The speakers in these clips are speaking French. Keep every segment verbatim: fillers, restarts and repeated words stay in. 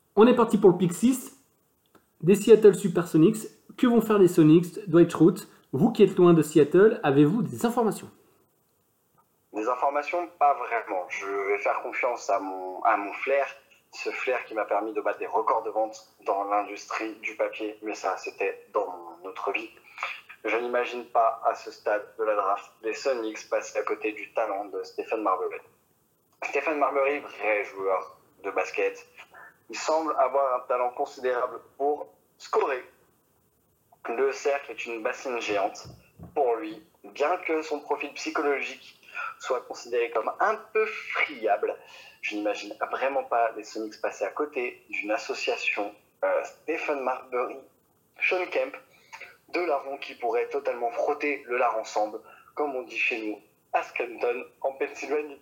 On est parti pour le pick six. Des Seattle Supersonics. Que vont faire les Sonics? Dwight Schrute, vous qui êtes loin de Seattle, avez-vous des informations? Des informations, pas vraiment. Je vais faire confiance à mon, à mon flair. Ce flair qui m'a permis de battre des records de vente dans l'industrie du papier. Mais ça, c'était dans notre vie. Je n'imagine pas, à ce stade de la draft, les Sonics passer à côté du talent de Stephen Marbury. Stephen Marbury, vrai joueur de basket, il semble avoir un talent considérable pour scorer. Le cercle est une bassine géante pour lui, bien que son profil psychologique soit considéré comme un peu friable. Je n'imagine vraiment pas les Sonics passer à côté d'une association euh, Stephen Marbury, Sean Kemp, deux larrons qui pourraient totalement frotter le lard ensemble, comme on dit chez nous, à Scranton, en Pennsylvanie.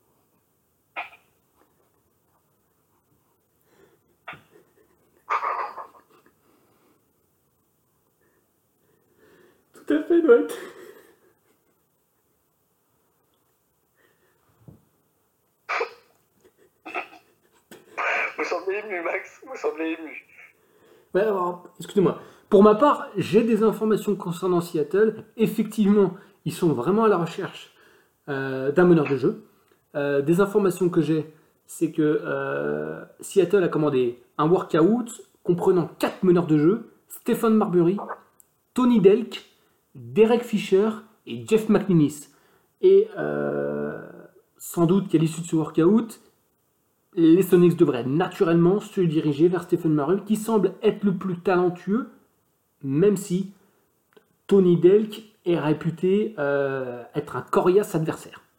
Tout à fait, Dwight. Vous semblez ému, Max, vous semblez ému. Ouais, alors, excusez-moi. Pour ma part, j'ai des informations concernant Seattle. Effectivement, ils sont vraiment à la recherche euh, d'un meneur de jeu. Euh, des informations que j'ai, c'est que euh, Seattle a commandé un workout comprenant quatre meneurs de jeu: Stephen Marbury, Tony Delk, Derek Fisher et Jeff McNinnis. Et euh, sans doute qu'à l'issue de ce workout, les Sonics devraient naturellement se diriger vers Stephen Marbury, qui semble être le plus talentueux, même si Tony Delk est réputé euh, être un coriace adversaire.